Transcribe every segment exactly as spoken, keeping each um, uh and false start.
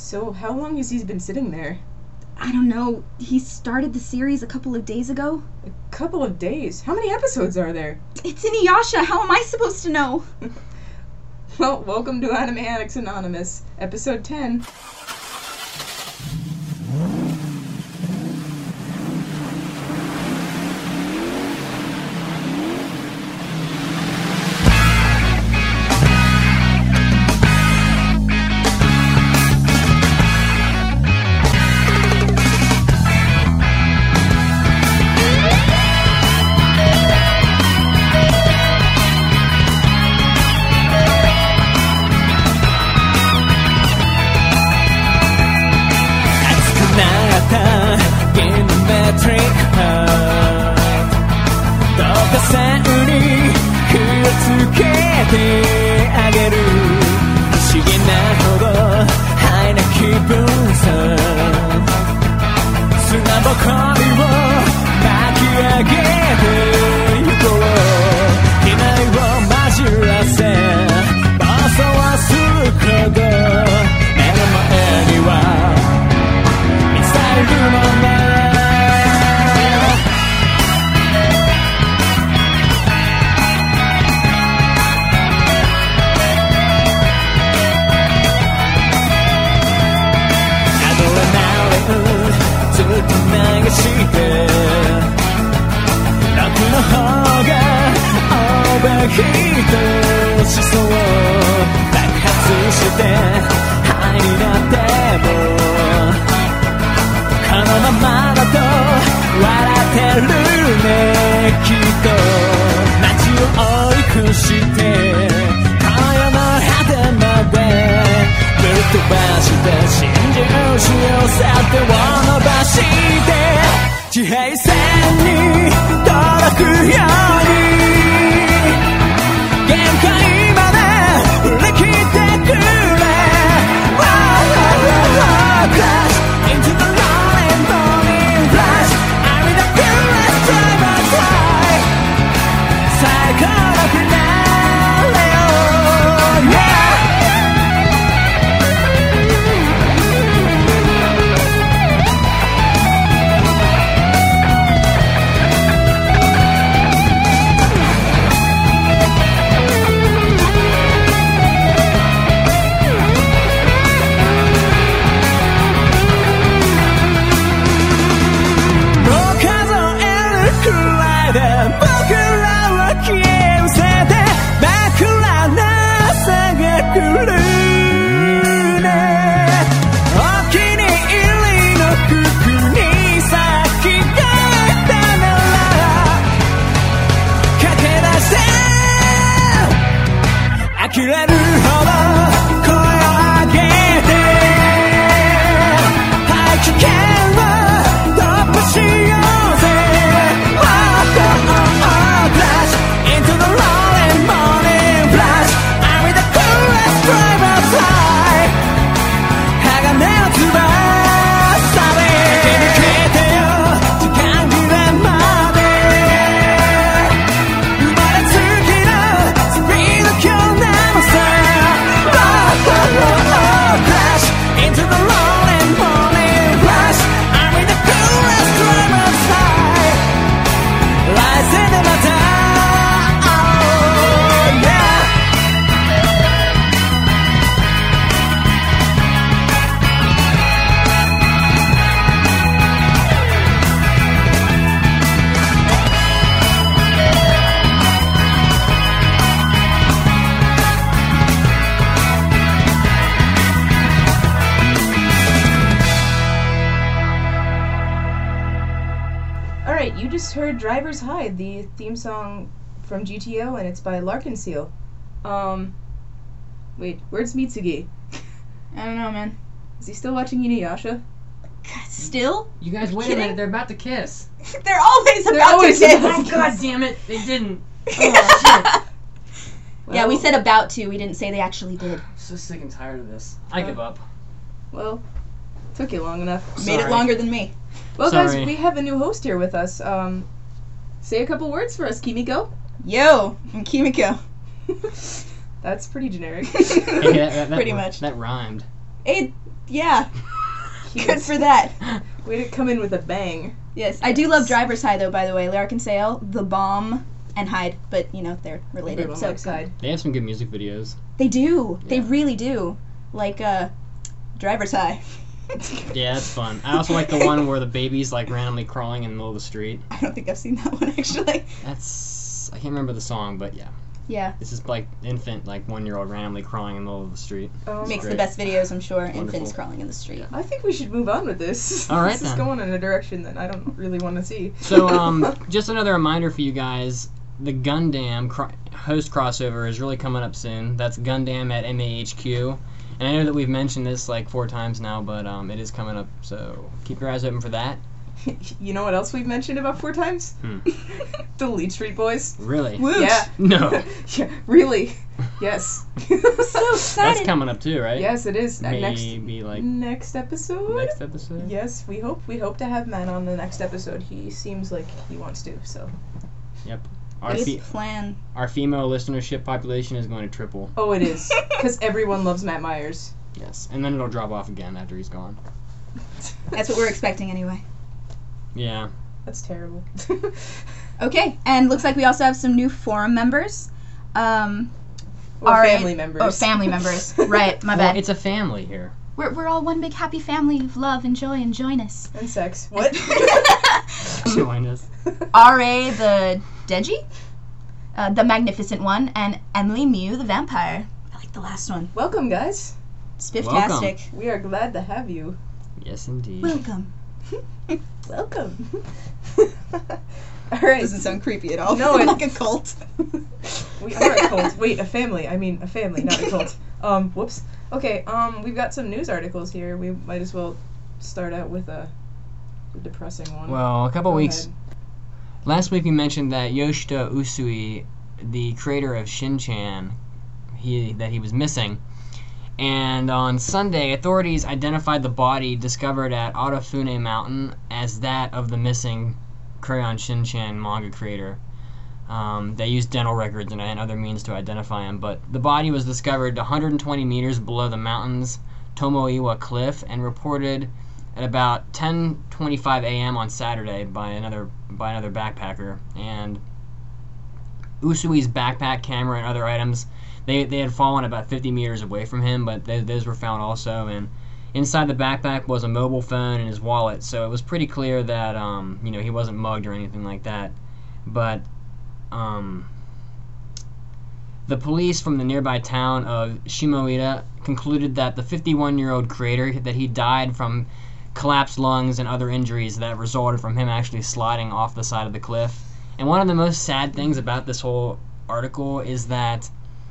So, how long has he been sitting there? I don't know. He started the series a couple of days ago. A couple of days? How many episodes are there? It's Inuyasha. How am I supposed to know? Well, welcome to Anime Addicts Anonymous, episode ten. Driver's Hide, the theme song from G T O, and it's by Larkenseal. Um, wait, where's Mitsugi? I don't know, man. Is he still watching Inuyasha? Still? You guys, wait kidding? a minute, they're about to kiss. They're always They're about always to kiss! about Oh, God damn it, they didn't. Oh, shit. Well, yeah, we said about to, we didn't say they actually did. I'm so sick and tired of this. I uh, give up. Well, took you long enough. Made it longer than me. Well, Sorry. guys, we have a new host here with us. Um, say a couple words for us, Kimiko. Yo, I'm Kimiko. That's pretty generic. Hey, that, that, that, Pretty much. That rhymed. It, yeah. He Good was- for that. Way to come in with a bang. Yes, I do love Driver's High though. By the way, Lark and Sale, The Bomb, and Hyde, but you know they're related. Everyone So likes Hyde. They have some good music videos. they do. They Yeah. really do. Like uh, Driver's High. Yeah, that's fun. I also like the one where the baby's like randomly crawling in the middle of the street. I don't think I've seen that one actually. That's I can't remember the song, but yeah, Yeah, this is like infant, like one year old randomly crawling in the middle of the street. Um, makes the great. best videos, I'm sure. Infants Wonderful. crawling in the street. I think we should move on with this. All right, This is then. going in a direction that I don't really want to see. So, um, just another reminder for you guys: the Gundam cro- host crossover is really coming up soon. That's Gundam at M A H Q. And I know that we've mentioned this like four times now, but um, it is coming up, so keep your eyes open for that. You know what else we've mentioned about four times? Hmm. The Lead Street Boys. Really? Woot! Yeah. No. Yeah, really. Yes. So That's excited. coming up too, right? Yes, it is. Uh, next Maybe like next episode. next episode. Yes, we hope we hope to have Matt on the next episode. He seems like he wants to. So. Our, Good fe- plan. our female listenership population is going to triple. Oh, it is because everyone loves Matt Myers. Yes, and then it'll drop off again after he's gone. That's what we're expecting anyway. Yeah. That's terrible. Okay, and looks like we also have some new forum members. Um, Or our- family members. Oh, family members. Right, my Well, bad. it's a family here. We're, we're all one big happy family of love and joy, and join us. And sex. What? Join us. R A the Deji, uh, the Magnificent One, and Emily Mew the Vampire. I like the last one. Welcome, guys. Spifftastic. We are glad to have you. Yes, indeed. Welcome. Welcome. All right. Doesn't sound creepy at all. No, it- like a cult. We are a cult. Wait, a family. I mean, a family, not a cult. Um, whoops. Okay, um, we've got some news articles here. We might as well start out with a, a depressing one. Well, a couple Go weeks. ahead. Last week we mentioned that Yoshida Usui, the creator of Shin-Chan, he that he was missing. And on Sunday, authorities identified the body discovered at Otofune Mountain as that of the missing Crayon Shin-Chan manga creator. Um, they used dental records and, and other means to identify him, but the body was discovered one hundred twenty meters below the mountain's Tomoiwa Cliff and reported at about ten twenty-five a.m. on Saturday by another by another backpacker. And Usui's backpack, camera, and other items, they they had fallen about fifty meters away from him, but they, those were found also. And inside the backpack was a mobile phone and his wallet, so it was pretty clear that um, you know he wasn't mugged or anything like that. But um, the police from the nearby town of Shimoida concluded that the fifty-one-year-old creator that he died from collapsed lungs and other injuries that resulted from him actually sliding off the side of the cliff. And one of the most sad things about this whole article is that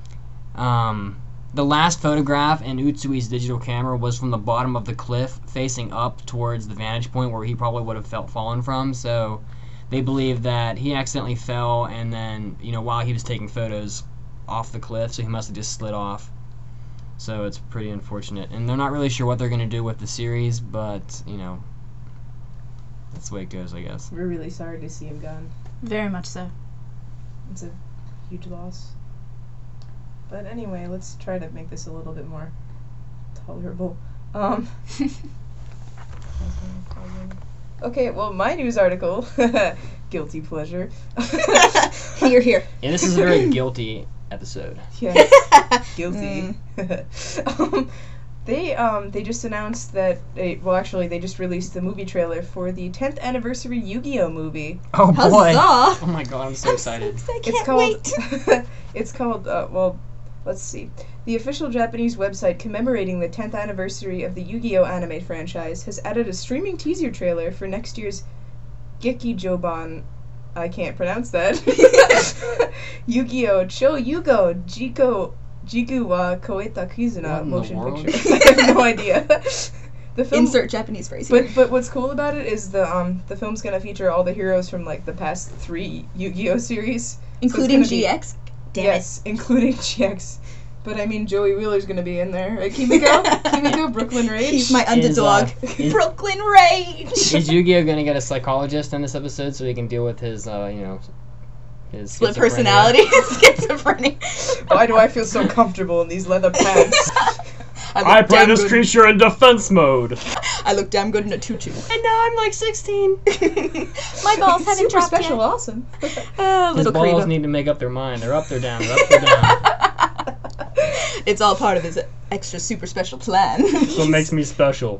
um, the last photograph in Utsui's digital camera was from the bottom of the cliff facing up towards the vantage point where he probably would have felt fallen from. So they believe that he accidentally fell and then, you know, while he was taking photos off the cliff, so he must have just slid off. So it's pretty unfortunate. And they're not really sure what they're going to do with the series, but, you know, that's the way it goes, I guess. We're really sorry to see him gone. Very much so. It's a huge loss. But anyway, let's try to make this a little bit more tolerable. Um, okay, well, my news article, guilty pleasure. Here, here. And this is a very guilty episode. Yes, guilty. um, they um they just announced that they, well actually they just released the movie trailer for the tenth anniversary Yu-Gi-Oh movie. Oh boy! Huzzah! Oh my god, I'm so excited. I can't It's called wait. it's called uh, well let's see. The official Japanese website commemorating the tenth anniversary of the Yu-Gi-Oh anime franchise has added a streaming teaser trailer for next year's Gekijoban. I can't pronounce that. Yu-Gi-Oh! Cho Yugo Jiko Jiku wa Koeta What Kizuna in the motion world? picture. I have no idea. The film, Insert Japanese phrase here. but but what's cool about it is the um the film's gonna feature all the heroes from like the past three Yu-Gi-Oh series, Including gonna be- G X? Damn yes, including G X. But I mean, Joey Wheeler's gonna be in there. Right, Kimiko? Kimiko, Brooklyn it. Rage. He's my Is, uh, underdog. is- Brooklyn Rage! Is Yu-Gi-Oh gonna get a psychologist in this episode so he can deal with his, uh, you know, his Split schizophrenia? personality. Schizophrenia. Why do I feel so comfortable in these leather pants? I look play damn this good. creature in defense mode. I look damn good in a tutu. And now I'm like sixteen. My balls haven't Super dropped special, yet. awesome. Uh, His little balls creature. need to make up their mind. They're up, they're down. They're up, they're down. It's all part of his extra super special plan. That's what makes me special.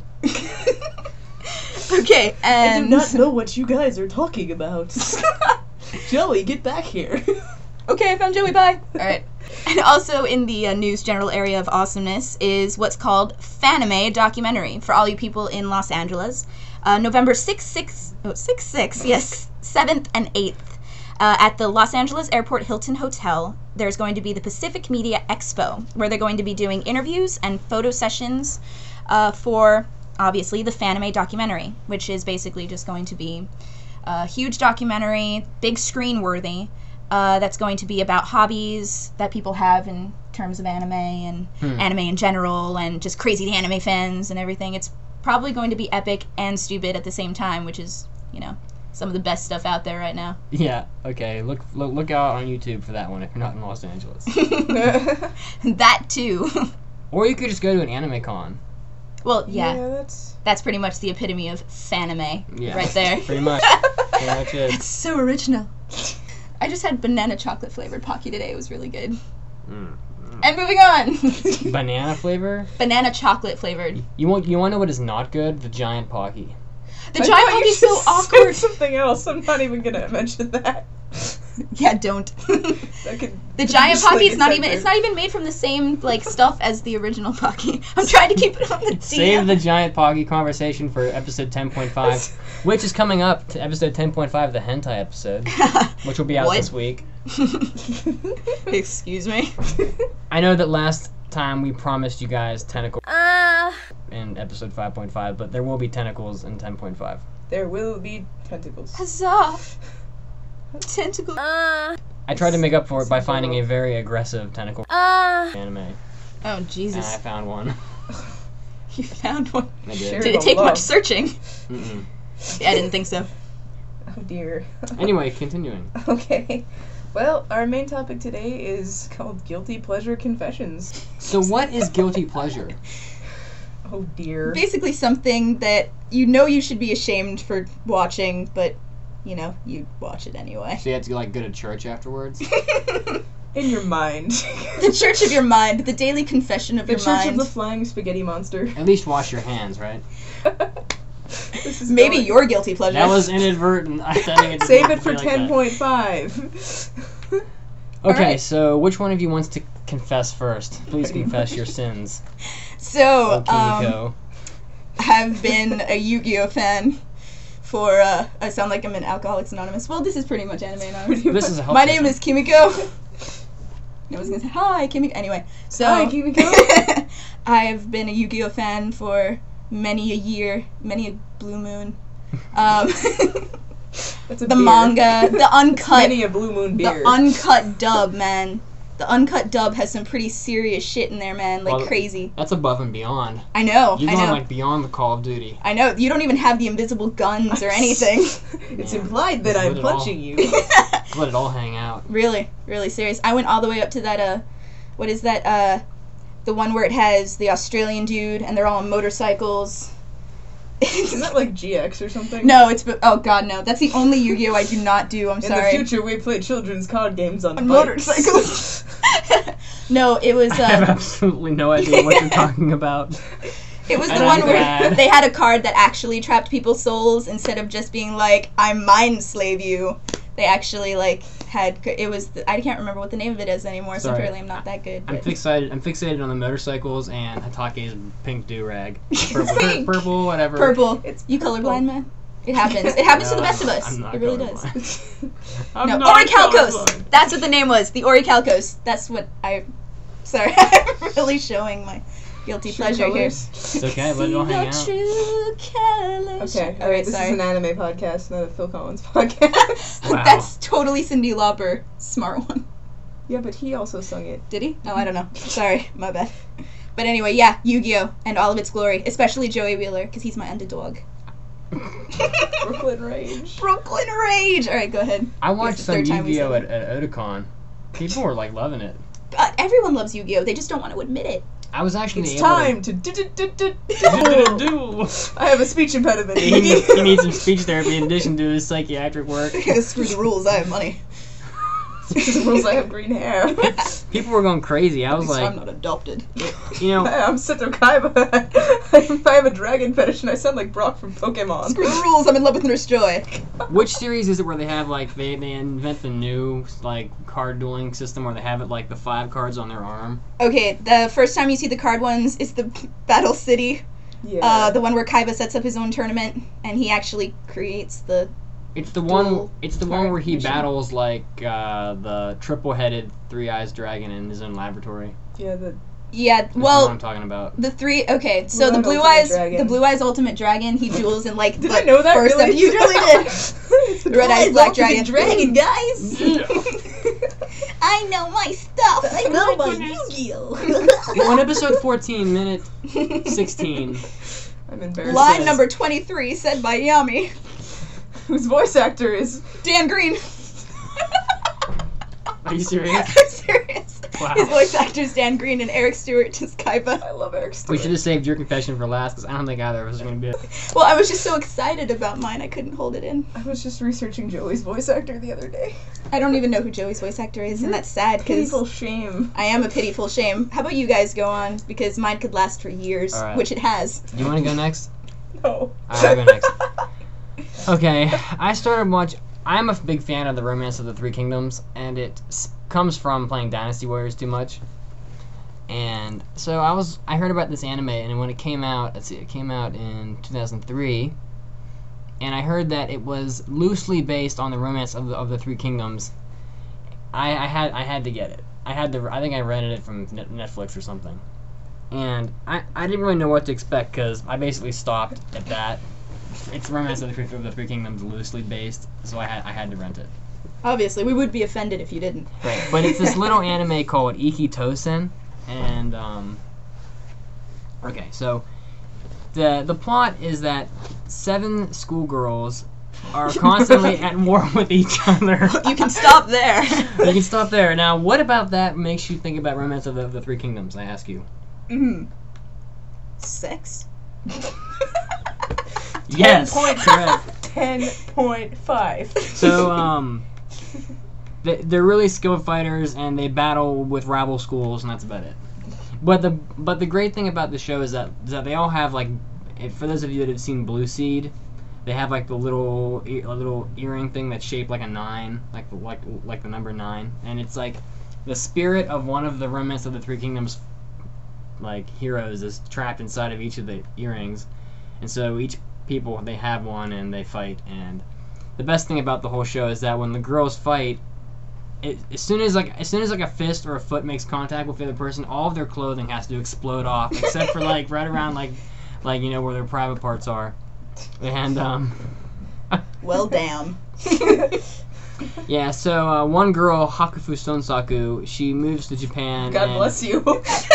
Okay, I and do not know what you guys are talking about. Joey, get back here. Okay, I found Joey. Bye. All right. And also in the uh, news general area of awesomeness is what's called Fanime documentary for all you people in Los Angeles. Uh, November sixth, sixth, oh, sixth, sixth, yes, seventh and eighth. Uh, at the Los Angeles Airport Hilton Hotel, there's going to be the Pacific Media Expo, where they're going to be doing interviews and photo sessions uh, for, obviously, the Fanime documentary, which is basically just going to be a huge documentary, big screen worthy, uh, that's going to be about hobbies that people have in terms of anime and Hmm. anime in general and just crazy anime fans and everything. It's probably going to be epic and stupid at the same time, which is, you know, some of the best stuff out there right now. Yeah, okay. Look, look look out on YouTube for that one if you're not in Los Angeles. That too. Or you could just go to an anime con. Well, yeah, that's. that's pretty much the epitome of fanime Yeah. right there. Pretty much. Pretty much it. It's so original. I just had banana chocolate flavored Pocky today. It was really good. Mm. And moving on. Banana flavor? Banana chocolate flavored. You want you want to know what is not good? The giant Pocky. The I giant thought you Pocky's so just said awkward. Something else. I'm not even gonna mention that. Yeah, don't. That could The giant just, like, Pocky is not get even. It's censored. not even made from the same like stuff as the original Pocky. I'm trying to keep it on the D M. Save the giant Pocky conversation for episode ten point five, which is coming up to episode ten point five, the hentai episode, which will be out What? this week. Excuse me. I know that last time we promised you guys tentacles Uh. in episode five point five, but there will be tentacles in ten point five. There will be tentacles. Huzzah. Tentacle. Uh. I tried to make up for it by finding a very aggressive tentacle Uh. anime, and Oh I Jesus! found one. You found one. I Sure. did. Did it take Love. much searching? Mm-mm. Yeah, I didn't think so. Oh dear. Anyway, continuing. Okay. Well, our main topic today is called Guilty Pleasure Confessions. So what is guilty pleasure? Oh dear. Basically, something that you know you should be ashamed for watching, but you know you watch it anyway. So you have to like go to church afterwards? In your mind. The church of your mind, the daily confession of The your Church mind. of the Flying Spaghetti Monster. At least wash your hands, right? This is Maybe going- your guilty pleasure. That was inadvertent. I think it Save didn't it for be like ten that. point five. Okay, Alright. so which one of you wants to confess first? Please Pretty confess much. your sins. So, Oh, um, Kimiko. have been a Yu-Gi-Oh fan for. Uh, I sound like I'm in Alcoholics Anonymous. Well, this is pretty much Anime Anonymous. This is a help My name session. is Kimiko. I was gonna say hi, Kimiko. Anyway, so Hi, Kimiko. I've been a Yu-Gi-Oh fan for many a year, many a blue moon. Um, That's a the beer. manga, the uncut, Many a Blue Moon beer. the uncut dub, man. The uncut dub has some pretty serious shit in there, man. Like Well, crazy. That's above and beyond. I know. You're I going know. like beyond the Call of Duty. I know. You don't even have the invisible guns or anything. It's Yeah. implied that Just I'm let it all- punching you. Let it all hang out. Really, really serious. I went all the way up to that, uh, what is that, uh, the one where it has the Australian dude and they're all on motorcycles. Isn't that like G X or something? No, it's, oh god, no. That's the only Yu-Gi-Oh! I do not do, I'm In sorry. the future, we play children's card games on, On bikes. motorcycles. No, it was, I have uh, absolutely no idea what you're talking about. it was I the know one where that. they had a card that actually trapped people's souls instead of just being like, I mind slave you. They actually, like, had, it was, the, I can't remember what the name of it is anymore, so Sorry. apparently I'm not that good. I'm but- fixated. I'm fixated on the motorcycles and Hatake's pink do rag. Purple, pur- purple, whatever. Purple. It's You colorblind, man? It happens. It happens to the No, best of I'm- us. I'm not It really does. colorblind. I'm No, not Orichalcos. colorblind. That's what the name was. The Orichalcos. That's what I. Sorry, I'm really showing my guilty True pleasure colors. It's okay, let it all hang out. True colors. Okay, All right, alright, this sorry. is an anime podcast, not a Phil Collins podcast. Wow. That's totally Cyndi Lauper. Smart one. Yeah, but he also sung it. Did he? Oh, I don't know. Sorry, my bad. But anyway, yeah, Yu-Gi-Oh! And all of its glory, especially Joey Wheeler, because he's my underdog. Brooklyn Rage. Brooklyn Rage! Alright, go ahead. I watched the some third time we Yu-Gi-Oh said at, at Otakon. People were like loving it. Uh, everyone loves Yu-Gi-Oh! They just don't want to admit it. I was actually It's able time to do do do do to do. I have a speech impediment. he, needs, he needs some speech therapy in addition to his psychiatric work. Screw the rules. I have money. The rules. I have green hair. People were going crazy. I was At least like, I'm not adopted. you know, I'm Seto Kaiba. I have a dragon fetish and I sound like Brock from Pokemon. Screw the rules. I'm in love with Nurse Joy. which series is it where they have like they, they invent the new like card dueling system where they have it like the five cards on their arm? Okay, the first time you see the card ones is the Battle City. Yeah. Uh, the one where Kaiba sets up his own tournament and he actually creates the. It's the one. Dual It's the one card where he mission. battles like uh, the triple-headed three eyes dragon in his own laboratory. yeah. The Yeah, That's what well, I'm talking about. the three. Okay, so the Blue-eyed blue Ultimate eyes, Dragon. the blue eyes ultimate dragon. He duels in like Did the I know that? first really? ep- You really did. It's the Red eyes black Ultimate dragon. guys. I know my stuff. I know my Yu-Gi-Oh. On episode fourteen, minute sixteen. I'm embarrassed. Line says- number twenty-three, said by Yami. Whose voice actor is Dan Green. Are you serious? I'm serious. Wow. His voice actor's Dan Green and Eric Stewart is Kaiba. I love Eric We Stewart. should have saved your confession for last because I don't think either of us are going to be it. Well, I was just so excited about mine, I couldn't hold it in. I was just researching Joey's voice actor the other day. I don't even know who Joey's voice actor is, and that's sad because Pitiful shame. I am a pitiful shame. How about you guys go on? Because mine could last for years, All right. which it has. You want to go next? No. I'll go next. Okay, I started watch. I'm a big fan of the Romance of the Three Kingdoms, and it s- comes from playing Dynasty Warriors too much. And so I was, I heard about this anime, and when it came out, let's see, it came out in two thousand three, and I heard that it was loosely based on the Romance of the of the Three Kingdoms. I, I had I had to get it. I had to. I think I rented it from Net- Netflix or something, and I I didn't really know what to expect because I basically stopped at that. It's Romance of the, Three, of the Three Kingdoms loosely based, so I had I had to rent it. Obviously, we would be offended if you didn't. Right, but it's this little anime called Iki Tosen, and um. Okay, so the the plot is that seven schoolgirls are constantly at war with each other. You can stop there. You can stop there. Now, what about that makes you think about Romance of the, the Three Kingdoms? I ask you. Mm. Sex? Yes, point- correct. ten point five. So, um, they, they're really skilled fighters, and they battle with rival schools, and that's about it. But the but the great thing about the show is that is that they all have like, if, for those of you that have seen Blue Seed, they have like the little e- a little earring thing that's shaped like a nine, like the, like like the number nine, and it's like the spirit of one of the Romance of the Three Kingdoms like heroes is trapped inside of each of the earrings, and so each people they have one and they fight. And the best thing about the whole show is that when the girls fight, it, as soon as like as soon as like a fist or a foot makes contact with the other person, all of their clothing has to explode off, except for like right around like like you know where their private parts are. And um Well, damn. yeah, so uh, one girl, Hakufu Sonsaku, she moves to Japan. God and bless you.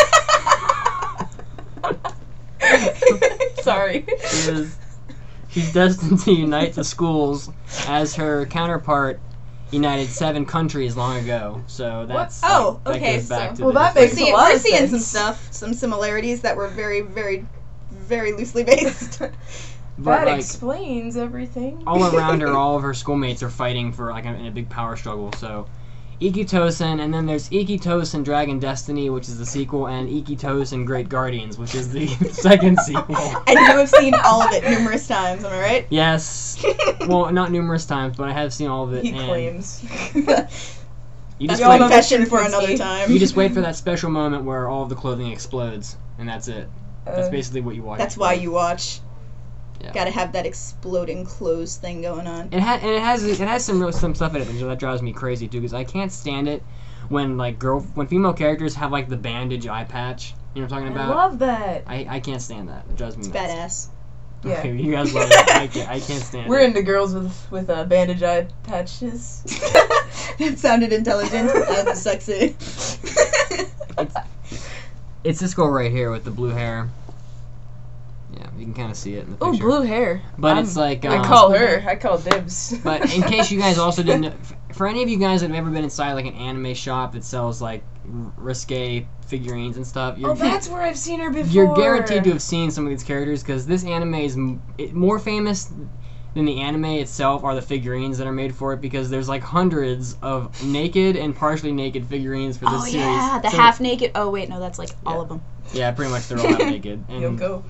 Sorry. She is, she's destined to unite the schools as her counterpart united seven countries long ago. So that's What? Oh, that okay, goes back so- to Well, the that We're makes history. a seeing, lot we're of seeing some sense. stuff, some similarities that were very, very, very loosely based. But That like explains everything. all around her, all of her schoolmates are fighting for like a, in a big power struggle. So Iki Tosen, and then there's Iki Tosen Dragon Destiny, which is the sequel, and Iki Tosen Great Guardians, which is the second sequel. And you have seen all of it numerous times, am I right? Yes. Well, not numerous times, but I have seen all of it. He and claims. You That's just Y'all a know wait. the confession truth, for another Mitski. time. You just wait for that special moment where all of the clothing explodes, and that's it. That's Uh, basically what you watch. That's why you watch. Yeah. Gotta have that exploding clothes thing going on. It ha- and it has it has some real some stuff in it that drives me crazy too, because I can't stand it when like girl when female characters have like the bandage eye patch. You know what I'm talking I about? love that. I, I can't stand that. It drives me It's nuts. badass. Yeah. Okay, you guys love it. I can't, I can't stand We're it. into girls with with uh, bandage eye patches. That sounded intelligent and sexy. It's this girl right here with the blue hair. Yeah, you can kind of see it in the Oh, picture. blue hair. But I'm- it's like I um, call her. I call dibs. But in case you guys also didn't know, f- for any of you guys that have ever been inside like an anime shop that sells like r- risque figurines and stuff. You're, Oh, that's where I've seen her before. you're guaranteed to have seen some of these characters because this anime is m- it, more famous than the anime itself are the figurines that are made for it because there's like hundreds of naked and partially naked figurines for this Oh series. yeah, the So- half naked. Oh wait, no, that's like all Yeah. of them. Yeah, pretty much they're all half naked. And Yoko.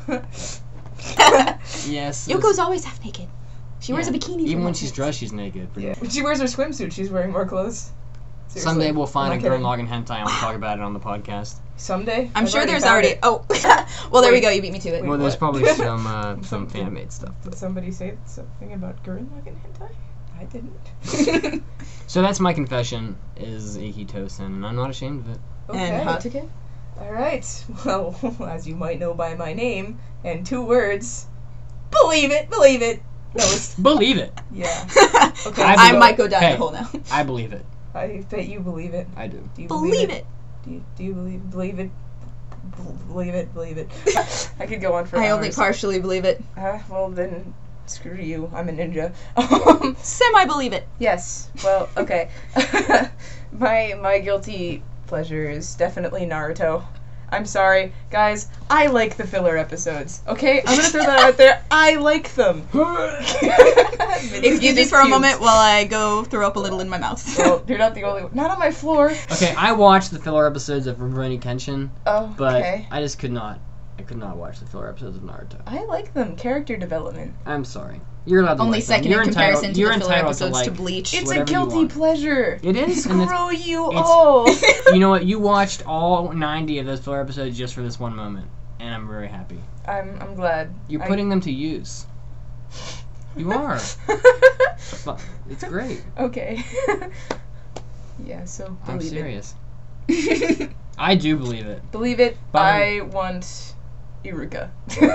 Yes. Yoko's always half naked. She wears a yeah, bikini. Even for when half she's naked. dressed, she's naked. pretty Yeah. much. When she wears her swimsuit, she's wearing more clothes. Seriously. Someday we'll find I'm a not Gurren kidding. Lagann hentai and we'll talk about it on the podcast. Someday? I'm I've sure there's found already. it. Oh, well there we Wait. go. You beat me to it. Wait. Well, there's what? probably some uh, some fan made stuff. Did But. somebody say something about Gurren Lagann hentai? I didn't. So that's my confession is Ikitosen, and I'm not ashamed of it. And Hatuke. Alright. Well, as you might know by my name, and two words, believe it, believe it. That was, Believe it. yeah. Okay. I I believe- might go down Hey. the hole now. I believe it. I bet you believe it. I do. Do you Believe it. Do you, do you believe believe it? B- Believe it, believe it. I could go on for I hours. only partially believe it. Uh, well then, screw you. I'm a ninja. Um, Semi believe it. yes. Well, okay. my my guilty pleasure is definitely Naruto. I'm sorry, guys. I like the filler episodes. Okay, I'm gonna throw that out there. I like them. Excuse me for a moment while I go throw up a little in my mouth. Well, you're not the only one. Not on my floor. Okay, I watched the filler episodes of Rurouni Kenshin, Oh, but okay. I just could not. I could not watch the filler episodes of Naruto. I like them. Character development. I'm sorry. You're allowed to Only like them. second You're in comparison entitled, to you're the filler entitled to episodes to, like. Bleach. It's a whatever you guilty want. It pleasure. is, and it's, Screw you it's- all. you know what? You watched all ninety of those filler episodes just for this one moment, and I'm very happy. I'm I'm glad. You're I- putting them to use. You are. But it's great. Okay. Yeah, so I'm believe serious. it. I do believe it. Believe it. But- I want Iruka.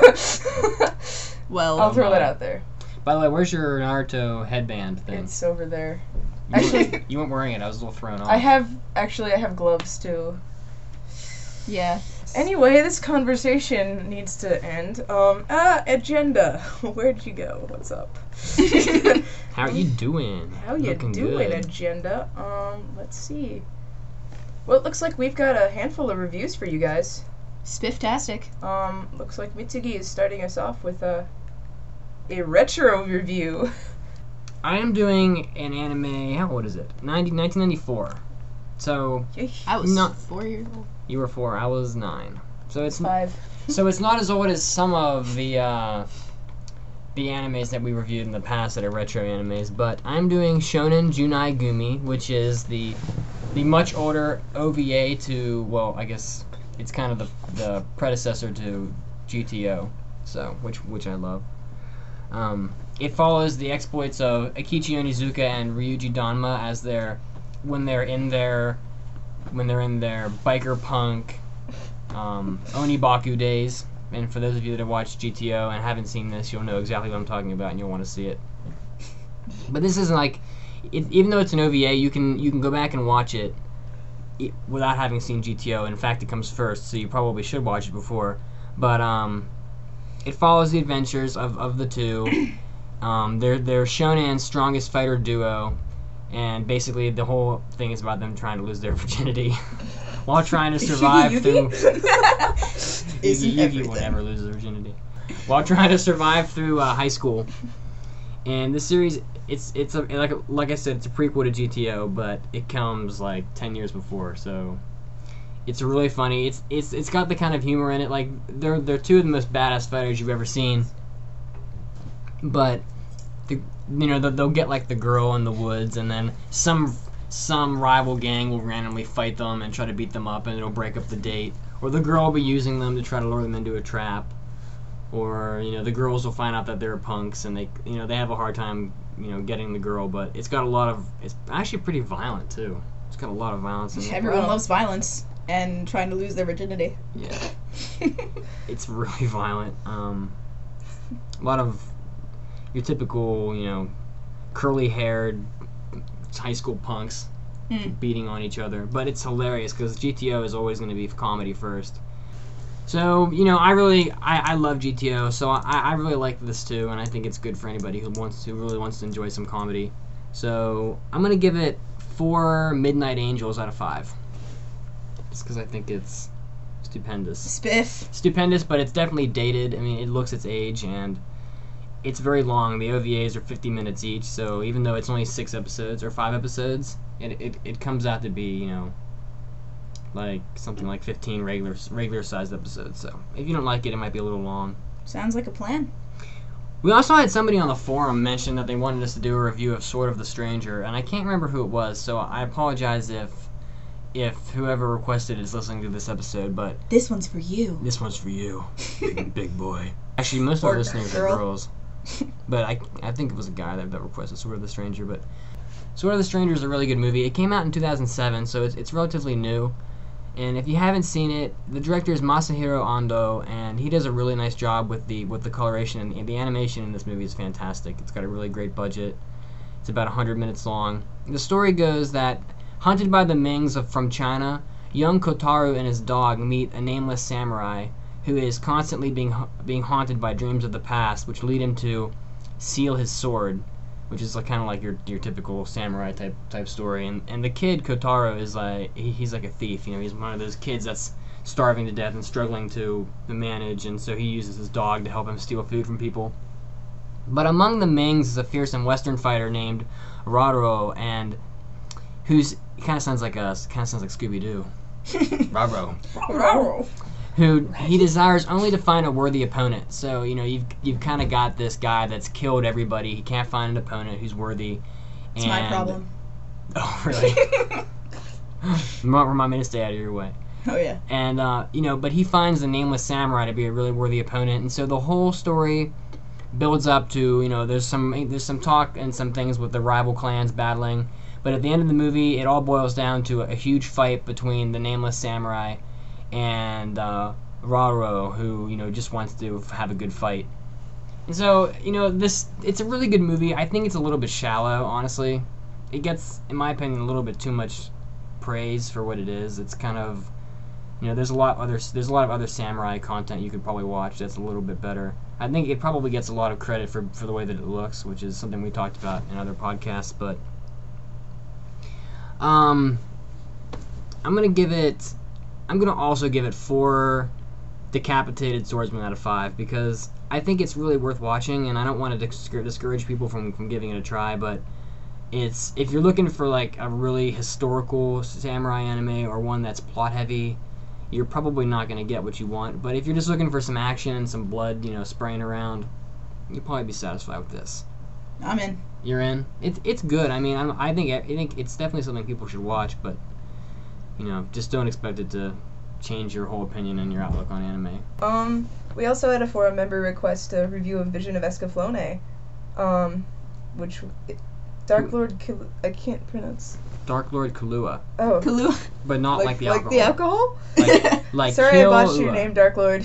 Well, I'll throw that my. out there. By the way, where's your Naruto headband thing? It's over there. You actually- weren't, you weren't wearing it. I was a little thrown off. I have actually I have gloves too. yeah. Anyway, this conversation needs to end. Um ah agenda. Where'd you go? What's up? How are you doing? How you Looking doing, good. agenda? Um, let's see. Well, it looks like we've got a handful of reviews for you guys. Spifftastic. Um, looks like Mitsugi is starting us off with a a retro review. I am doing an anime. How old is it? ninety, nineteen ninety-four. So I was Not- four years old. you were four. I was nine. So it's Five. so it's not as old as some of the uh, the animes that we reviewed in the past that are retro animes. But I'm doing Shonen Junai Gumi, which is the the much older O V A to well, I guess it's kind of the the predecessor to G T O. So which which I love. Um, it follows the exploits of Akichi Onizuka and Ryuji Danma as they're when they're in their when they're in their biker punk um, Onibaku days. And for those of you that have watched G T O and haven't seen this, you'll know exactly what I'm talking about, and you'll want to see it. But this isn't like, it, even though it's an O V A, you can you can go back and watch it i- without having seen G T O. In fact, it comes first, so you probably should watch it before. But um, it follows the adventures of, of the two. Um, they're they're Shonen's strongest fighter duo, and basically the whole thing is about them trying to lose their virginity while trying to survive through. Isn't Yugi, Yugi will everything. never lose his virginity while trying to survive through uh, high school. And this series, it's it's a, like like I said, it's a prequel to G T O, but it comes like ten years before, so. It's really funny. It's it's it's got the kind of humor in it. Like they're they're two of the most badass fighters you've ever seen. But the, you know they'll, they'll get like the girl in the woods, and then some some rival gang will randomly fight them and try to beat them up, and it'll break up the date. Or the girl will be using them to try to lure them into a trap. Or you know the girls will find out that they're punks, and they you know they have a hard time you know getting the girl. But it's got a lot of it's actually pretty violent too. It's got a lot of violence in it. Everyone Wow. loves violence and trying to lose their virginity. Yeah. It's really violent. Um, a lot of your typical, you know, curly-haired high school punks Mm. beating on each other. But it's hilarious because G T O is always going to be comedy first. So, you know, I really, I, I love G T O, so I, I really like this too, and I think it's good for anybody who wants to, really wants to enjoy some comedy. So, I'm going to give it four Midnight Angels out of five. just because I think it's stupendous. Spiff. Stupendous, but it's definitely dated. I mean, it looks its age, and it's very long. The O V As are fifty minutes each, so even though it's only six episodes or five episodes, it it, it comes out to be, you know, like something like fifteen regular regular sized episodes. So if you don't like it, it might be a little long. Sounds like a plan. We also had somebody on the forum mention that they wanted us to do a review of Sword of the Stranger, and I can't remember who it was, so I apologize if if whoever requested is listening to this episode, but This one's for you. this one's for you, big, big boy. Actually, most of our Or listeners girl. are girls, but I, I think it was a guy that, that requested Sword of the Stranger. But Sword of the Stranger is a really good movie. It came out in two thousand seven, so it's, it's relatively new. And if you haven't seen it, the director is Masahiro Ando, and he does a really nice job with the with the coloration, and the, the animation in this movie is fantastic. It's got a really great budget. It's about one hundred minutes long. The story goes that, hunted by the Mings of, from China, young Kotaro and his dog meet a nameless samurai who is constantly being being haunted by dreams of the past, which lead him to seal his sword, which is like kind of like your your typical samurai type type story. And and the kid Kotaro is like he, he's like a thief. You know, he's one of those kids that's starving to death and struggling to manage, and so he uses his dog to help him steal food from people. But among the Mings is a fearsome Western fighter named Raro, and who's kind of sounds like a kind of sounds like Scooby Doo. Raro. Rawr. Who he desires only to find a worthy opponent. So, you know, you've you've kind of got this guy that's killed everybody. He can't find an opponent who's worthy. It's and, my problem. Oh, really? Remind remind me to stay out of your way. Oh, yeah. And, uh, you know, but he finds the nameless samurai to be a really worthy opponent. And so the whole story builds up to, you know, there's some there's some talk and some things with the rival clans battling. But at the end of the movie, it all boils down to a, a huge fight between the nameless samurai and uh, Raro, who, you know, just wants to have a good fight. And so, you know, this it's a really good movie. I think it's a little bit shallow, honestly. It gets, in my opinion, a little bit too much praise for what it is. It's kind of, you know, there's a lot other there's a lot of other samurai content you could probably watch that's a little bit better. I think it probably gets a lot of credit for for the way that it looks, which is something we talked about in other podcasts. But um, I'm gonna give it. I'm gonna also give it four decapitated swordsmen out of five because I think it's really worth watching, and I don't want to discour- discourage people from, from giving it a try. But it's if you're looking for like a really historical samurai anime or one that's plot heavy, you're probably not gonna get what you want. But if you're just looking for some action and some blood, you know, spraying around, you'll probably be satisfied with this. I'm in. You're in. It's it's good. I mean, I'm, I think I think it's definitely something people should watch, but. You know, just don't expect it to change your whole opinion and your outlook on anime. Um, we also had a forum member request a review of Vision of Escaflowne, um, which Dark Lord Kil- I can't pronounce. Dark Lord Kahlua, Oh, Kalu. but not like, the like alcohol. the alcohol. Like, like Sorry, I botched your Kahlua. name, Dark Lord.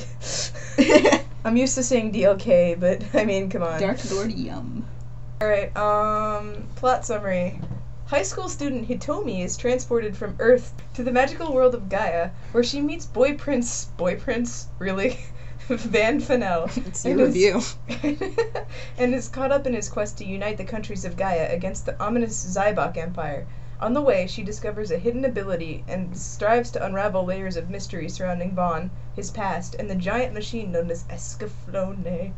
I'm used to saying D L K, but I mean, come on. Dark Lord Yum. All right. Um, plot summary. High school student Hitomi is transported from Earth to the magical world of Gaia, where she meets boy prince, boy prince, really, Van Fennel. It's and your is- review. and is caught up in his quest to unite the countries of Gaia against the ominous Zybok Empire. On the way, she discovers a hidden ability and strives to unravel layers of mystery surrounding Vaughn, his past, and the giant machine known as Escaflowne.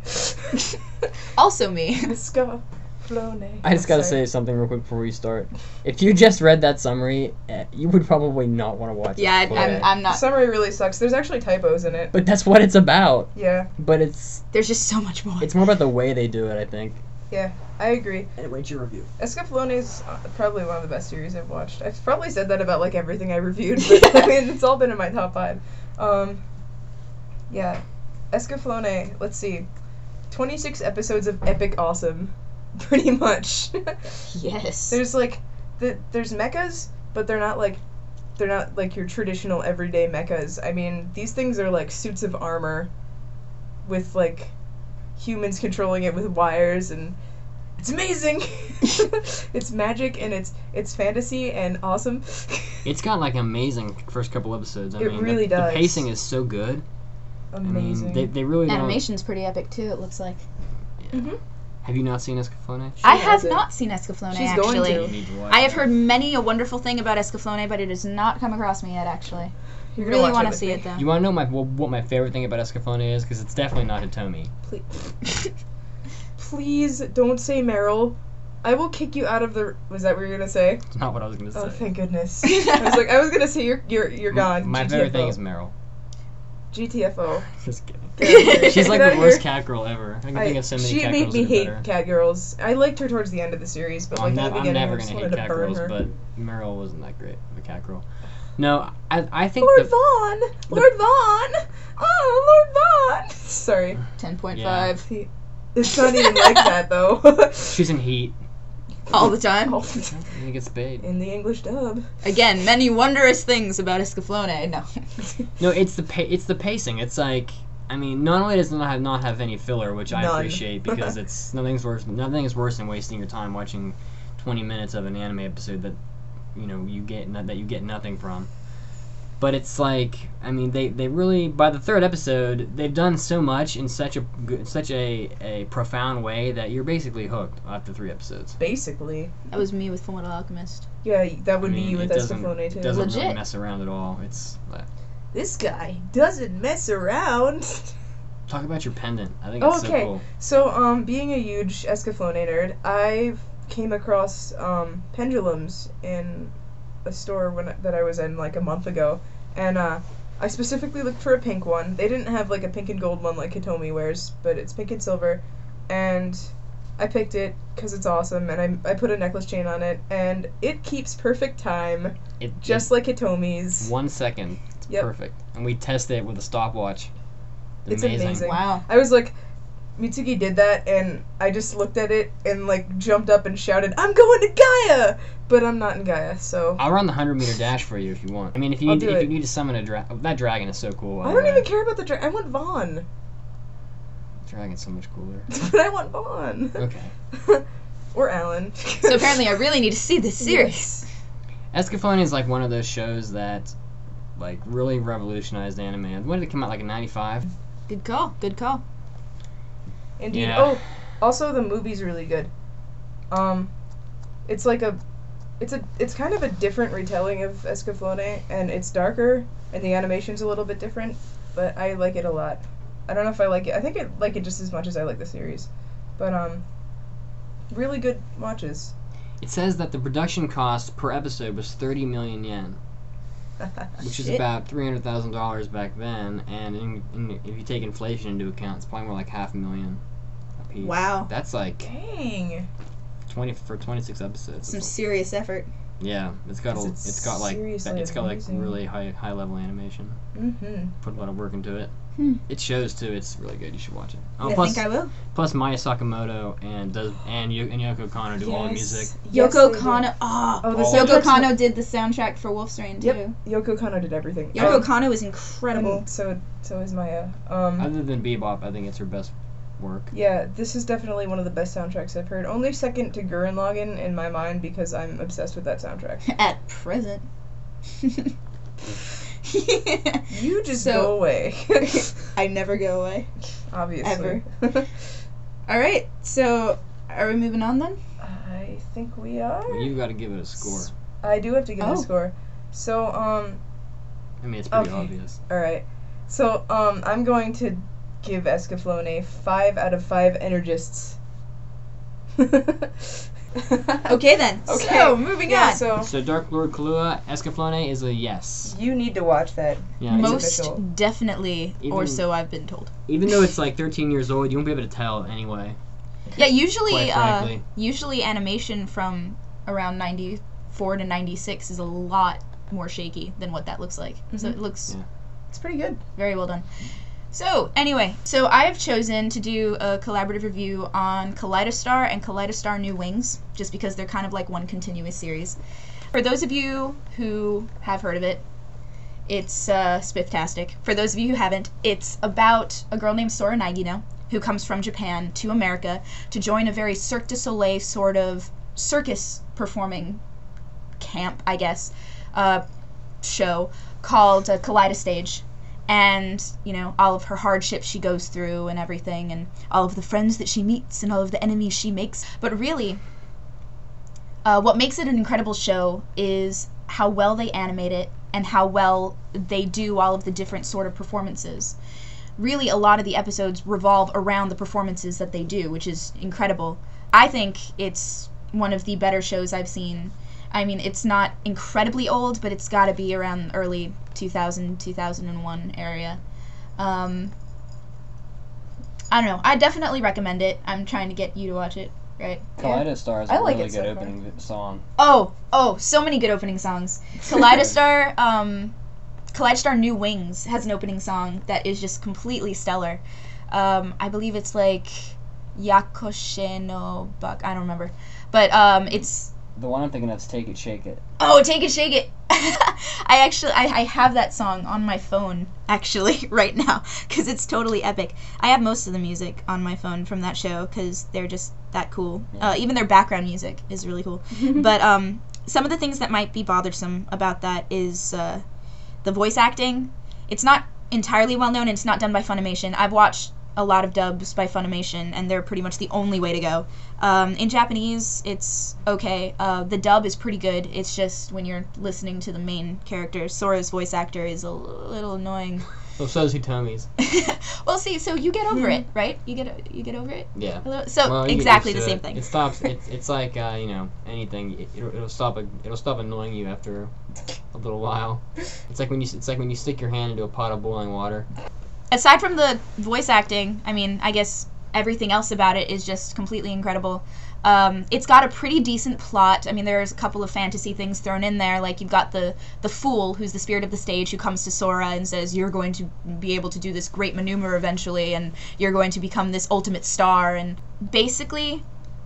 Also me. Escaflowne. I just gotta Sorry. say something real quick before we start. If you just read that summary, eh, you would probably not want to watch Yeah, it. I- But- I'm, I'm The not. summary really sucks. There's actually typos in it. But that's what it's about. Yeah, But it's There's just so much more. it's more about the way they do it, I think. yeah, I agree. Anyway, it's your review. Escaflowne is uh, probably one of the best series I've watched. I've probably said that about like everything I reviewed, but I mean, it's all been in my top five. Um, yeah, Escaflowne. Let's see, twenty-six episodes of epic awesome, pretty much. Yes. There's like, the there's mechas, but they're not like, they're not like your traditional everyday mechas. I mean, these things are like suits of armor, with like, humans controlling it with wires, and it's amazing. It's magic and it's it's fantasy and awesome. It's got like amazing first couple episodes. I It mean, really the, does. the pacing is so good. Amazing. I mean, they they really don't. Animation's pretty epic too, it looks like. Mhm. Have you not seen Escaflowne? I have hasn't. not seen Escaflowne, She's actually. going You need to watch I have it. heard many a wonderful thing about Escaflowne, but it has not come across me yet, actually. You're gonna Really watch want to with see me. it though. You want to know my what my favorite thing about Escaflowne is? Because it's definitely not Hitomi. Please. Please don't say Meryl. I will kick you out of the. Was that what you were gonna say? It's not what I was gonna say. Oh, thank goodness. I was like, I was gonna say you're you're you're gone. My G T F O. favorite thing is Meryl. G T F O. Just kidding. Get out of here. She's like Get out the of worst here. cat girl ever. I can I- think of so many she cat made girls me that are hate better. cat girls. I liked her towards the end of the series, but like I'm, in nev- the I'm beginning, never I just gonna wanted hate to cat burn girls, her. but Meryl wasn't that great of a cat girl. No, I I think Lord the, Vaughn, Lord Vaughn, oh Lord Vaughn. Sorry, ten point Yeah. five He- it's not even like that though. she's in Heat. all the time. All the time. He gets paid. In the English dub. Again, many wondrous things about Escaflowne. No. No, it's the pa- it's the pacing. It's like, I mean, not only does it not have, not have any filler, which I None. appreciate because it's nothing's worse. Nothing is worse than wasting your time watching twenty minutes of an anime episode that, you know, you get no- that you get nothing from. But it's like, I mean, they, they really by the third episode they've done so much in such a good, such a, a profound way that you're basically hooked after three episodes. Basically, That was me with Fullmetal Alchemist. yeah, that would I mean, be you with it doesn't, Escaflowne too. it doesn't really Legit. mess around at all. It's like, This guy doesn't mess around. talk about your pendant. I think Oh, it's so okay. cool. So, um, being a huge Escaflowne nerd, I came across um, pendulums in a store when that I was in like a month ago, and uh, I specifically looked for a pink one. They didn't have like a pink and gold one like Hitomi wears, but it's pink and silver, and I picked it because it's awesome, and I I put a necklace chain on it, and it keeps perfect time, It just like Hitomi's. One second. It's Yep. perfect. And we tested it with a stopwatch. It's amazing. Wow. I was like, Mitsuki did that, and I just looked at it and like jumped up and shouted, "I'm going to Gaia!" But I'm not in Gaia, so I'll run the hundred meter dash for you if you want. I mean, if you I'll need do if it. you need to summon a dragon, that dragon is so cool. by I the don't way. even care about the dra- I want Vaughn, Dragon's so much cooler. but I want Vaughn Okay. or Alan. So apparently, I really need to see this series. Escaflowne is like one of those shows that, like, really revolutionized anime. When did it come out? Like in ninety-five. Good call. Good call. Indeed. Yeah. Oh, also the movie's really good. Um, it's like a, it's a, it's kind of a different retelling of Escaflowne, and it's darker, and the animation's a little bit different, but I like it a lot. I don't know if I like it. I think I like it just as much as I like the series, but um, really good watches. It says that the production cost per episode was thirty million yen, which is Shit. about three hundred thousand dollars back then, and in, in, if you take inflation into account, it's probably more like half a million a piece. Wow. That's like Dang. twenty for twenty-six episodes. Some It's- serious effort. Yeah, it's got a, It's it's got like seriously it's got like amazing. really high high level animation. Mm-hmm. Put a lot of work into it. Hmm. It shows too. It's really good. You should watch it. Oh, I plus think I will. plus Maya Sakamoto and does and, Yo- and Yoko Kanno do all the music. Yoko Kanno. Oh, Oh, the Oh. Yoko soundtrack's- Kanno did the soundtrack for Wolf's Rain too. Yep. Yoko Kanno did everything. Yoko Um, Kanno is incredible. and so so is Maya. Um, Other than Bebop, I think it's her best work. Yeah, this is definitely one of the best soundtracks I've heard. Only second to Gurren Lagann in my mind because I'm obsessed with that soundtrack. At present. You just So- go away. I never go away. Obviously. All right. So, are we moving on then? I think we are. You've got to give it a score. I do have to give it Oh. a score. So, um, I mean, it's pretty Okay. obvious. alright. So, um, I'm going to give Escaflowne five out of five energists. Okay then. Okay. So, moving Yeah, on. so So Dark Lord Kalua, Escaflowne is a yes. you need to watch that. Yeah. It's Most official. definitely, or Even- so I've been told. Even though it's like thirteen years old, you won't be able to tell anyway. Yeah, usually, Quite uh, frankly. usually animation from around ninety-four to ninety-six is a lot more shaky than what that looks like. So Mhm. it looks Yeah. It's pretty good. very well done. So, anyway, so I have chosen to do a collaborative review on Kaleidostar and Kaleidostar New Wings, just because they're kind of like one continuous series. For those of you who have heard of it, it's uh, Spiftastic. For those of you who haven't, it's about a girl named Sora Nagino, who comes from Japan to America to join a very Cirque du Soleil sort of circus performing camp, I guess, uh, show called uh, Kaleidostage. And, you know, all of her hardships she goes through and everything, and all of the friends that she meets and all of the enemies she makes. But really, uh, what makes it an incredible show is how well they animate it and how well they do all of the different sort of performances. Really, a lot of the episodes revolve around the performances that they do, which is incredible. I think it's one of the better shows I've seen. I mean, it's not incredibly old, but it's got to be around early two thousand, two thousand one area. Um, I don't know. I definitely recommend it. I'm trying to get you to watch it, right? Kaleidostar is I a like really it so good far. opening song. Oh, oh, so many good opening songs. Kaleidostar, um, Kaleidostar New Wings has an opening song that is just completely stellar. Um, I believe it's like Yakoshe no Bak. I don't remember, but um, it's The one I'm thinking of is Take It, Shake It. oh, Take It, Shake It. I actually I, I have that song on my phone actually right now because it's totally epic. I have most of the music on my phone from that show because they're just that cool. Yeah. Uh, even their background music is really cool. But um, some of the things that might be bothersome about that is uh, the voice acting. It's not entirely well known and it's not done by Funimation. I've watched a lot of dubs by Funimation and they're pretty much the only way to go. Um, in Japanese, it's okay. Uh, the dub is pretty good. It's just when you're listening to the main character, Sora's voice actor is a little annoying. Well, so is Hitomi's. Well, see, so you get over it, right? You get you get over it. Yeah. A little- So Well, you get exactly the used to same it. thing. It stops. It's it's like uh, you know anything. It, it'll, it'll stop. It'll stop annoying you after a little while. It's like when you it's like when you stick your hand into a pot of boiling water. Aside from the voice acting, I mean, I guess everything else about it is just completely incredible. Um, it's got a pretty decent plot. I mean, there's a couple of fantasy things thrown in there. Like, you've got the, the fool, who's the spirit of the stage, who comes to Sora and says, you're going to be able to do this great maneuver eventually, and you're going to become this ultimate star. And basically,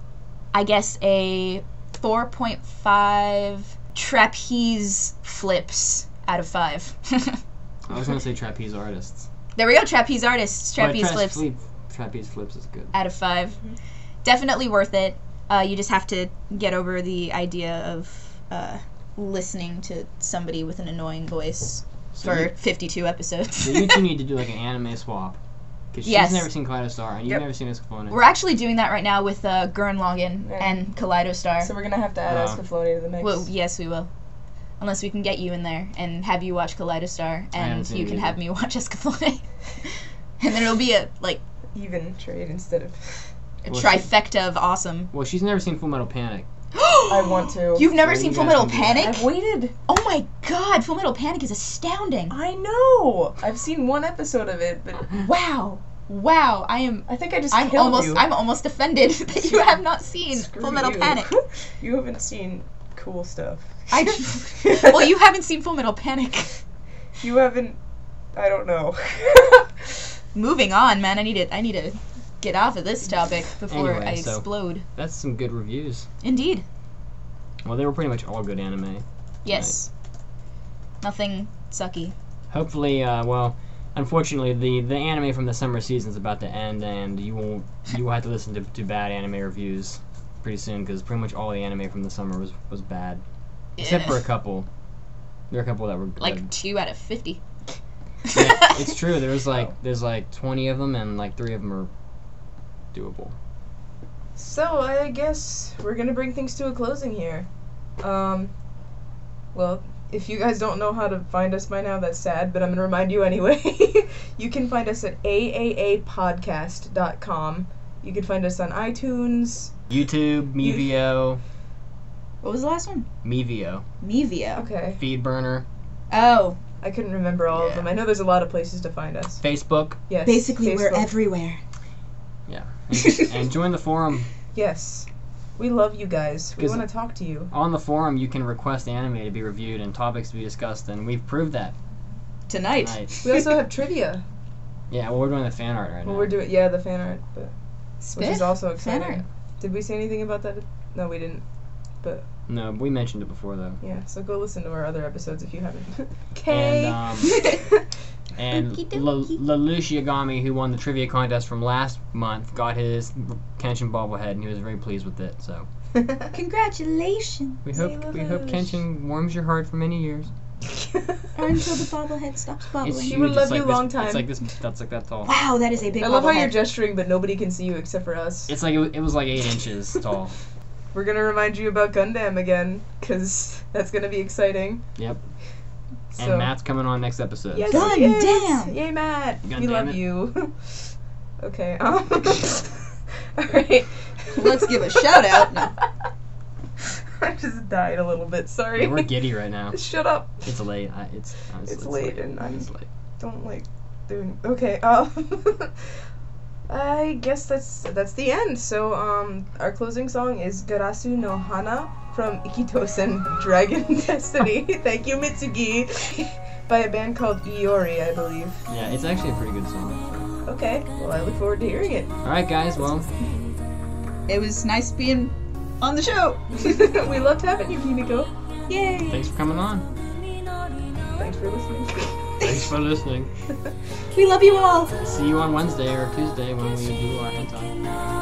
I guess a four point five trapeze flips out of five. I was gonna say trapeze artists. There we go, trapeze artists, But trapeze tra- flips. flip- Trapeze flips is good. Out of five. Definitely worth it. Uh, you just have to get over the idea of uh, listening to somebody with an annoying voice So for you- fifty-two episodes. So you two need to do like an anime swap. Because she's Yes. never seen Kaleidostar and you've Yep. never seen Escaflowne. We're actually doing that right now with uh, Gurren Lagann Yeah. and Kaleidostar. So we're gonna have to add Oh. Escaflowne to the mix. Well, yes, we will. Unless we can get you in there and have you watch Kaleidostar, I haven't and seen you it can either. have me watch Escaflowne. And then it'll be a, like, Even trade instead of. a Well, she- trifecta of awesome. Well, she's never seen Full Metal Panic. I want to. You've never So seen you Full guys Metal can do that. Panic? I've waited. Oh my god, Full Metal Panic is astounding. I know. I've seen one episode of it, but Wow. Wow, I am I think I just I'm killed almost you. I'm almost offended that you have not seen Screw Full Metal you. Panic. You haven't seen cool stuff. I Well, you haven't seen Full Metal Panic. You haven't. I don't know. Moving on, man. I need to I need to get off of this topic before Anyway, I so- explode. That's some good reviews. Indeed. Well, they were pretty much all good anime. Yes. Nothing sucky. Hopefully, uh, well, unfortunately, the, the anime from the summer season is about to end, and you won't you will have to listen to, to bad anime reviews pretty soon because pretty much all the anime from the summer was, was bad, except for a couple. There are a couple that were good. Like two out of fifty. Yeah, it's true. There was like there's like twenty of them, and like three of them are doable. So I guess we're gonna bring things to a closing here. Um, well, if you guys don't know how to find us by now, that's sad, but I'm gonna remind you anyway. You can find us at a a a podcast dot com. You can find us on iTunes. YouTube, Mevio, What was the last one? Mevio, Mevio. Okay, Feedburner, Oh. I couldn't remember all of Yeah. them. I know there's a lot of places to find us. Facebook. Yes. Basically, we're Facebook. everywhere. Yeah, and, and join the forum. Yes. We love you guys. We 'Cause- want to talk to you. On the forum, you can request anime to be reviewed and topics to be discussed, and we've proved that Tonight. tonight. We also have trivia. Yeah, well, we're doing the fan art right Well, now. we're doing yeah the fan art, but which is Spiff? also Fan exciting. art. Did we say anything about that? No, we didn't. But No, we mentioned it before though. yeah, so go listen to our other episodes if you haven't. And Okay. um, and Okey La- dokey. Lelouch Yagami, who won the trivia contest from last month, got his Kenshin bobblehead, and he was very pleased with it. So Congratulations. we Say hope we hope Lelouch. Kenshin warms your heart for many years. Or until the bobblehead stops bobbling. It's She huge. would love it's like you this, long time. It's like this. That's like that tall. Wow, that is a big I love how bobblehead. you're gesturing, but nobody can see you except for us. It's like it, wa- it was like eight inches tall. We're gonna remind you about Gundam again, cause that's gonna be exciting. Yep. So Matt's coming on next episode. yes, God he is. damn. Yay, Matt! God we damn love it. you. Okay. Um, all right. Let's give a shout out. No. I just died a little bit. Sorry. Yeah, we're giddy right now. Shut up. It's late. I, it's honestly, It's late and I'm- it's late. Don't like doing. Okay. Um. I guess that's that's the end. So um, our closing song is Garasu no Hana from Ikitosen Dragon Destiny. Thank you, Mitsugi. By a band called Iori, I believe. Yeah, it's actually a pretty good song. Okay. Well, I look forward to hearing it. All right, guys. Well, It was nice being on the show. We loved having you, Kimiko. Yay. thanks for coming on. Thanks for listening. Thanks for listening. We love you all. See you on Wednesday or Tuesday when we do our hentai.